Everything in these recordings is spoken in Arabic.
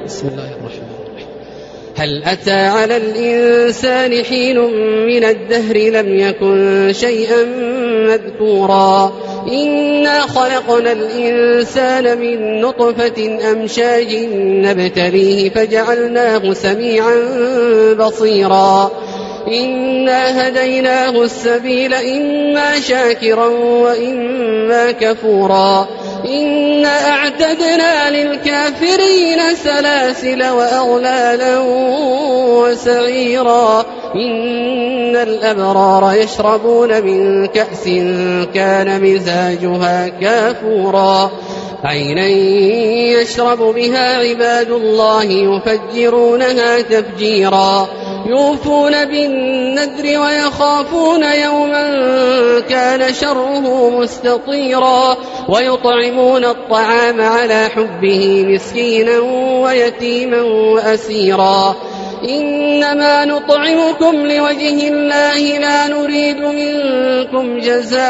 بسم الله الرحمن الرحيم. هل أتى على الإنسان حين من الدهر لم يكن شيئا مذكورا إنا خلقنا الإنسان من نطفة أمشاج نبتليه فجعلناه سميعا بصيرا إنا هديناه السبيل إما شاكرا وإما كفورا إنا أعتدنا للكافرين سلاسل وأغلالا وسعيرا إن الأبرار يشربون من كأس كان مزاجها كافورا عينا يشرب بها عباد الله يفجرونها تفجيرا يوفون بالنذر ويخافون يوما كان شره مستطيرا ويطعمون الطعام على حبه مسكينا ويتيما وأسيرا إنما نطعمكم لوجه الله لا نريد منكم جزاء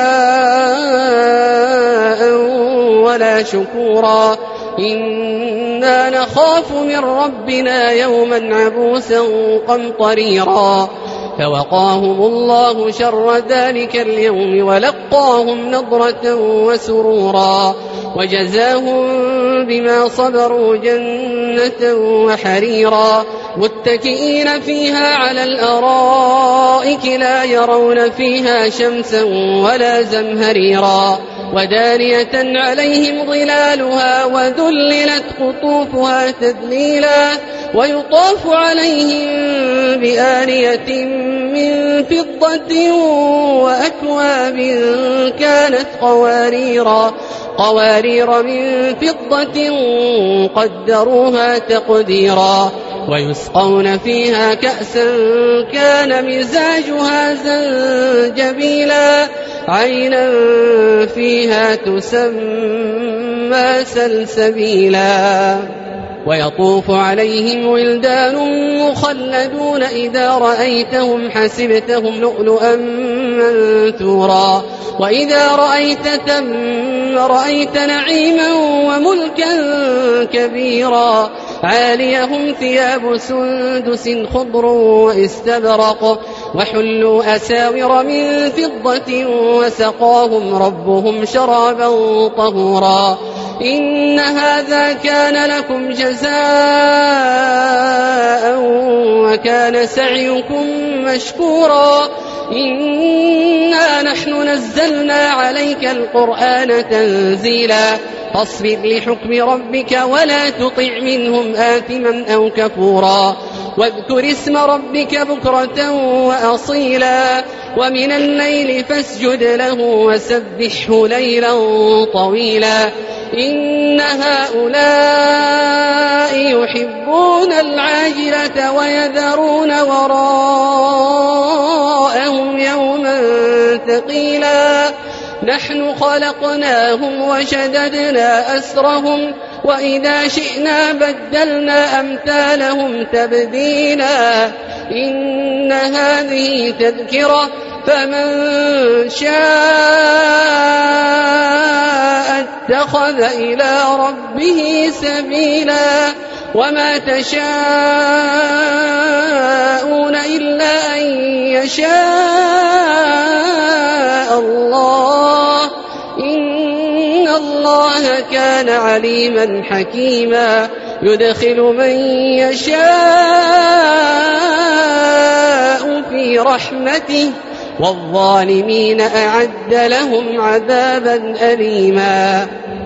ولا شكورا إنا نخاف من ربنا يوما عبوسا قمطريرا فوقاهم الله شر ذلك اليوم ولقاهم نضرة وسرورا وجزاهم بما صبروا جنة وحريرا متكئين فيها على الأرائك لا يرون فيها شمسا ولا زمهريرا ودانية عليهم ظلالها وذللت قطوفها تذليلا ويطاف عليهم بآنية من فضة وأكواب كانت قوارير من فضة قدروها تقديرا ويسقون فيها كأسا كان مزاجها زنجبيلا عينا فيها تسمى سلسبيلا ويطوف عليهم ولدان مخلدون إذا رأيتهم حسبتهم لؤلؤا منثورا وإذا رأيت ثم رأيت نعيما وملكا كبيرا عاليهم ثياب سندس خضر واستبرق وحلوا أساور من فضة وسقاهم ربهم شرابا طهورا إن هذا كان لكم جزاء وكان سعيكم مشكورا إنا نحن نزلنا عليك القرآن تنزيلا فاصبر لحكم ربك ولا تطع منهم آثما أو كفورا واذكر اسم ربك بكرة وأصيلا ومن الليل فاسجد له وسبحه ليلا طويلا إن هؤلاء يحبون العاجلة ويذرون وراءهم يوما ثقيلا نحن خلقناهم وشددنا أسرهم وإذا شئنا بدلنا أمثالهم تبديلا إن هذه تذكرة فمن شاء اتخذ إلى ربه سبيلا وما تشاءون إلا أن يشاء الله إن الله كان عليما حكيما يدخل من يشاء في رحمته والظالمين أعد لهم عذابا أليما.